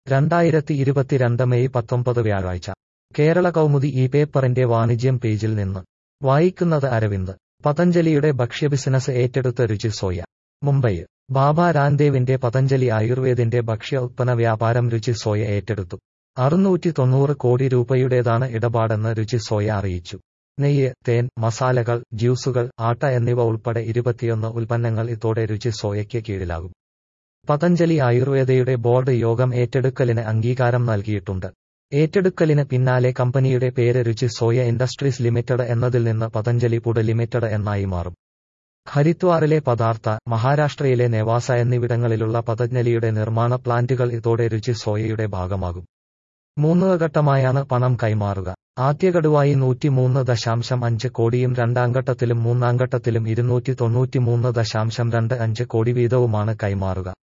2022 May 19 വ്യാഴാഴ്ച കേരള കൗമുദി ഈ പേപ്പറിന്റെ വാണിജ്യം പേജിൽ നിന്ന് വായിക്കുന്നത് അരവിന്ദ്. പതഞ്ജലിയുടെ ഭക്ഷ്യ ഏറ്റെടുത്ത രുചി സോയ. മുംബൈ. ബാബ രാംദേവിന്റെ പതഞ്ജലി ആയുർവേദിന്റെ ഭക്ഷ്യ ഉത്പന്ന വ്യാപാരം രുചി സോയ ഏറ്റെടുത്തു. 690 കോടി രൂപയുടേതാണ് ഇടപാടെന്ന് രുചി സോയ അറിയിച്ചു. നെയ്യ്, തേൻ, മസാലകൾ, ജ്യൂസുകൾ, ആട്ട എന്നിവ ഉൾപ്പെടെ 21 ഉൽപ്പന്നങ്ങൾ ഇതോടെ രുചി സോയയ്ക്ക് കീഴിലാകും. പതഞ്ജലി ആയുർവേദയുടെ ബോർഡ് യോഗം ഏറ്റെടുക്കലിന് അംഗീകാരം നൽകിയിട്ടുണ്ട്. ഏറ്റെടുക്കലിന് പിന്നാലെ കമ്പനിയുടെ പേര് രുചി സോയ ഇൻഡസ്ട്രീസ് ലിമിറ്റഡ് എന്നതിൽ നിന്ന് പതഞ്ജലി ഫുഡ് ലിമിറ്റഡ് എന്നായി മാറും. ഹരിദ്വാറിലെ പദാർത്ഥ, മഹാരാഷ്ട്രയിലെ നെവാസ എന്നിവിടങ്ങളിലുള്ള പതഞ്ജലിയുടെ നിർമ്മാണ പ്ലാന്റുകൾ ഇതോടെ രുചി സോയയുടെ ഭാഗമാകും. 3 ഘട്ടമായാണ് പണം കൈമാറുക. ആദ്യഗഡുവായി 103.5 കോടിയും രണ്ടാം ഘട്ടത്തിലും മൂന്നാം ഘട്ടത്തിലും 293.25 കോടി വീതവുമാണ് കൈമാറുക.